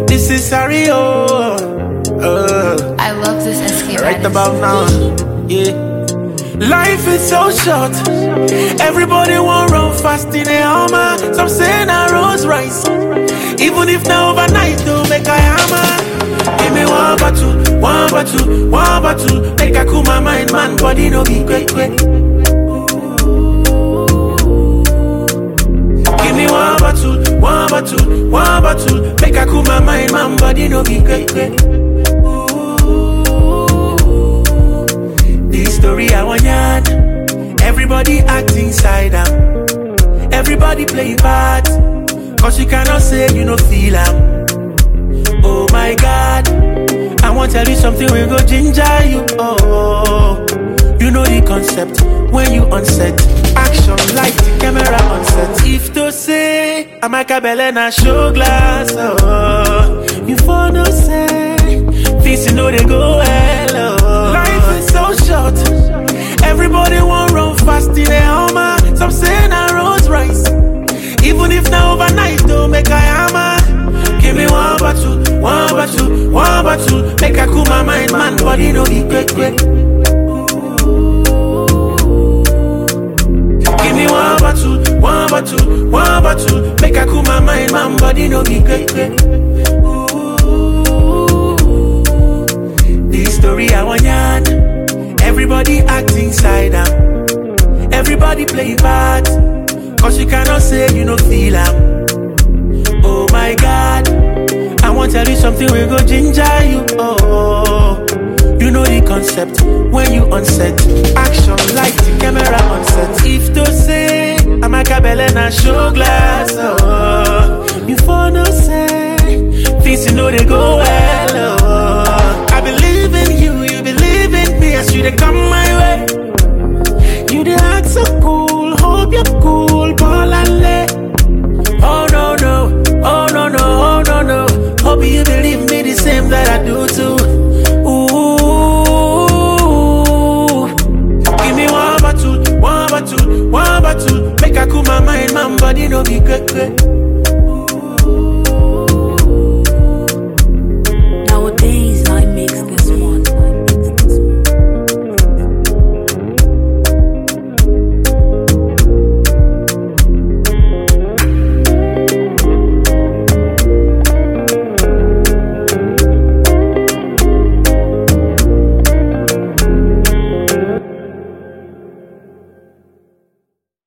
This is Sario. I love this SK Right about now, yeah. Life is so short. Everybody want run fast in a Hummer. Some say na Rolls Royce. Even if now overnight, don't make a hammer. Give me one bottle, one bottle, one bottle. Make a cool my mind, man, body no be quick. Give me one bottle, one bottle, one bottle. Make a cool my mind, man, body no be quick. This story I want yarn. Everybody acting side out. Everybody play part. Cause you cannot say you no feel am. Oh my God, I want to tell you something, we go ginger you. Oh, you know the concept. When you on set, action, light, camera on set. If to say, I'm a cabellena show glass. Oh, you for no say, things you know they go well. Oh, life is so short. Everybody want run fast in a Hummer. Some say na Rolls Royce. Even if now overnight, don't make a hammer. Give me one bottle, one bottle, one bottle. Make a cool my mind, man, body no be quick. Give me one bottle, one bottle, one bottle. Make a cool my mind, man, body no be quick. This story I want yarn. Everybody acting side out. Everybody play part. Cause you cannot say you no feel am. Oh my God, I want to tell you something, we go ginger you. Oh, you know the concept. When you on set, action, light, camera on set. If to say, I'm a cabellena show glass. Oh, you for no say, things you know they go well. Oh, I believe in you, you believe in me. As you they come my way, you they act so cool. Hope you're cool, ball and lay. Oh no no, oh no no, oh no no. Hope you believe me the same that I do too. Ooh, give me one bottle, one bottle, one bottle. Make a cool my mind, man, body no be quick.